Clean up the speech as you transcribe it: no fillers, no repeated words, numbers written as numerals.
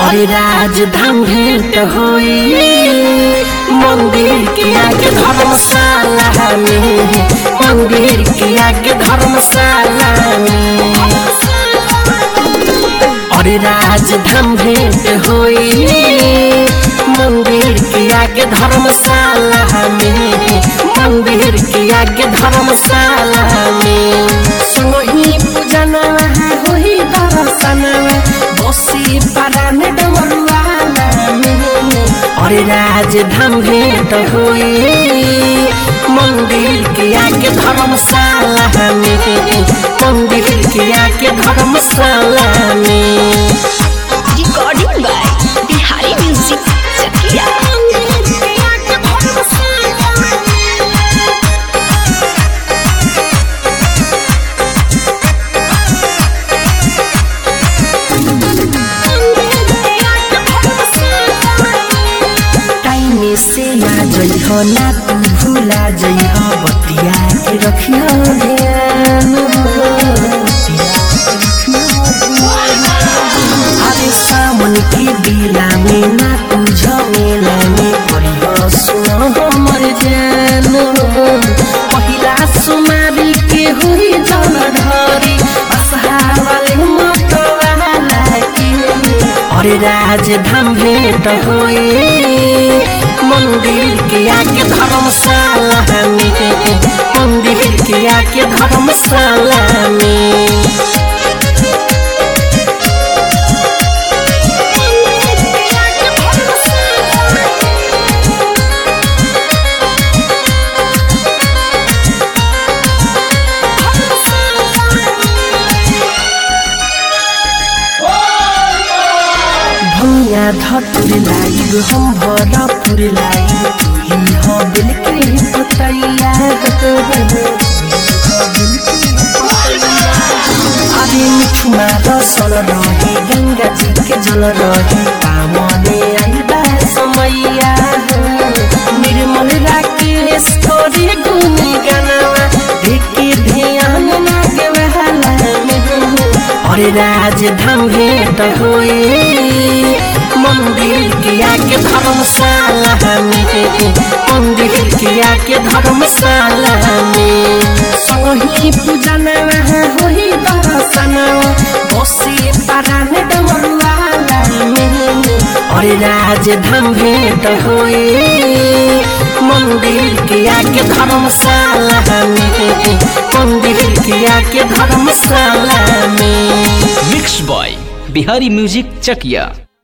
अरे राजधाम भेंट होई मंदिर के आगे धर्मशाला में, मंदिर के आगे धर्मशाला में। अरे राजधाम भेंट होई मंदिर के आगे धर्मशाला में, मंदिर के आगे धर्मशाला में। सुनही पूजना होई दर्शना बसी पारान डमरुआला में। अरे राजधाम भेंट होई मंदिर के आगे धर्मशाला में, मंदिर के आगे धर्मशाला में। Recording by Bihari music Chakiya. से आ जइहो ना तू भूला जइहो बतिया के रखियो ध्यान। अरे सावन के बेला में ना तू झमेला में पड़ियो सुनो हमर जान। पहिला सुमारी के हुई जल ढरी असहावाले मतवाला के। अरे राजधाम भेंट होई मंदिर के आगे धर्मशाला में, मंदिर के आगे धर्मशाला में। भैया धतुर लाइब हम भरपुर लाइब तुही हो दिल के पतैया। अरे मिठुमा रसल रही गंगा जी के जल रही पावने आइबा समैया। निर्मल राकेश तोरी गुन गनवा देखे ध्यान लागे बहाला में। अरे राजधाम भेंट होई मंदिर के आगे धर्मशाला में, मंदिर के आगे धर्मशाला में। सोही पूजना होई दर्शना बसी पारान डमरुआला में। अरे राजधाम भेंट होई मंदिर के आगे धर्मशाला में, मंदिर के आगे धर्मशाला में। मिक्स बॉय बिहारी म्यूजिक चकिया।